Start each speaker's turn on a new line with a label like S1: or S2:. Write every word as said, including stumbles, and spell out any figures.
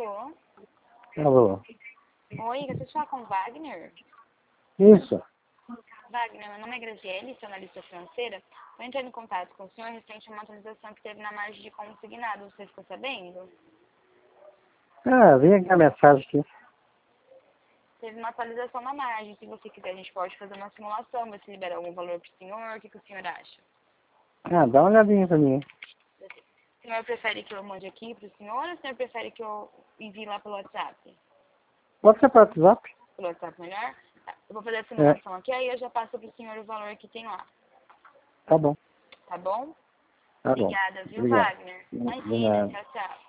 S1: Alô?
S2: Alô?
S1: Oi, você fala com o Wagner?
S2: Isso.
S1: Wagner, meu nome é Graziele, sou analista financeira. Estou entrando em contato com o senhor referente a uma atualização que teve na margem de consignado. Você ficou sabendo?
S2: Ah, vem aqui a mensagem aqui.
S1: Teve uma atualização na margem. Se você quiser, a gente pode fazer uma simulação, ver se libera algum valor para o senhor. O que, que o senhor acha?
S2: Ah, dá uma olhadinha pra mim.
S1: O senhor prefere que eu mande aqui para o senhor ou o senhor prefere que eu envie lá pelo WhatsApp?
S2: Pode ser para o WhatsApp?
S1: Pelo WhatsApp melhor? Tá. Eu vou fazer a
S2: É.
S1: simulação aqui, aí eu já passo para o senhor o valor que tem lá.
S2: Tá bom.
S1: Tá bom?
S2: Tá bom.
S1: Obrigada, viu,
S2: Obrigado.
S1: Wagner?
S2: De
S1: Imagina,
S2: nada.
S1: tchau, tchau.